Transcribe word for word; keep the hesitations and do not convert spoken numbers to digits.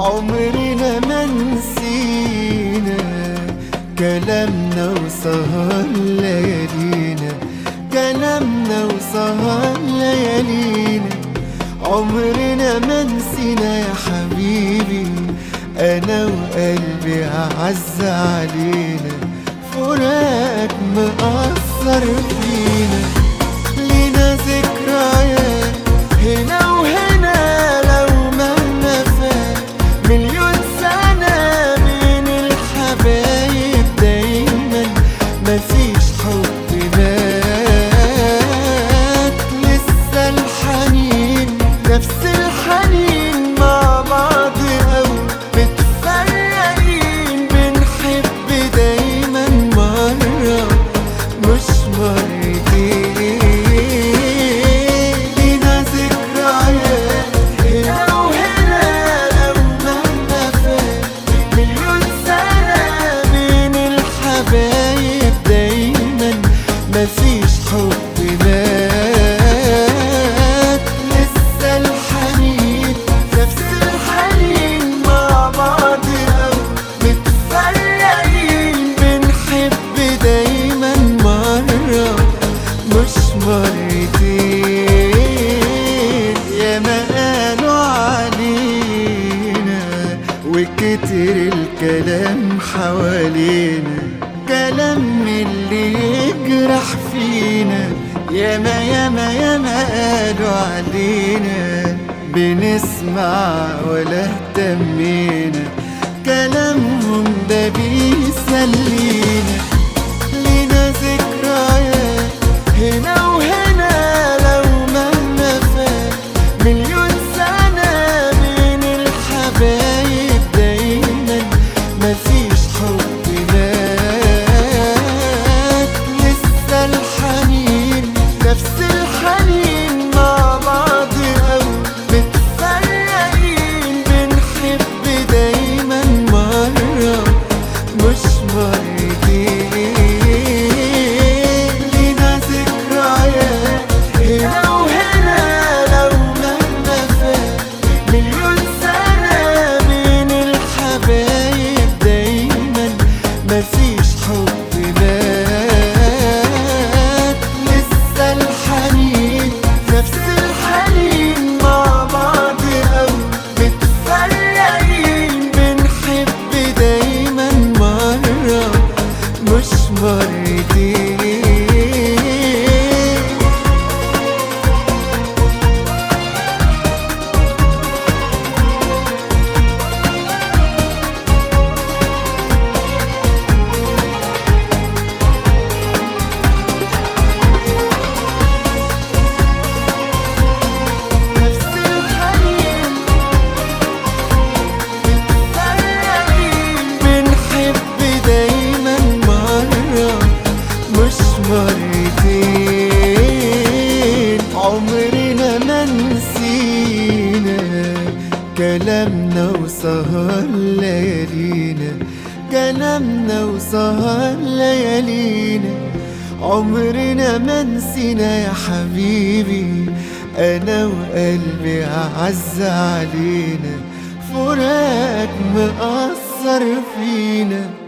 عمرنا ما نسينا كلامنا وسهر ليالينا، كلامنا وسهر ليالينا. عمرنا ما نسينا يا حبيبي، أنا وقلبي أعز علينا. فراقك مأثر فينا، لينا ذكريات هنا وهنا. لو مهما فات مليون سنة بين الحبايب، دايما مفيش حب مات. لسه الحنين نفس الحنين مع بعض، أو متفرقين بنحب دايما مرة مش مرتين. لينا ذكريات هنا وهنا، لو مهما فات مليون سنة بين الحبايب، دايما مفيش حب مات. لسه الحنين نفس الحنين مع بعض، أو متفرقين بنحب دايما مرة مش مرتين. ياما قالوا علينا وكتر الكلام حوالينا، كلام اللي يجرح فينا. ياما ياما ياما قالوا علينا، بنسمع ولا اهتمينا. كلامهم ده بيسلينا. لينا ذكريات هنا وهنا، لو مهما فات مليون سنة بين الحبايب، دايما مفيش حب مات. لسه الحنين نفس الحنين مع بعض، أو متفرقين بنحب دايما مرة مش مرتين. لينا ذكريات هنا وهنا، لو مهما فات مليون سنة بين الحبايب، دايما مفيش حب مات. لسه الحنين نفس الحنين مع بعض، أو متفرقين بنحب دايما مرة مش مرتين. نفس الحنين متفرقين بنحب دايما مرة مش مرتين. عمرنا ما نسينا كلامنا وسهر ليالينا، كلامنا وسهر ليالينا. عمرنا ما نسينا يا حبيبي، أنا وقلبي أعز علينا. فراقك مأثر فينا.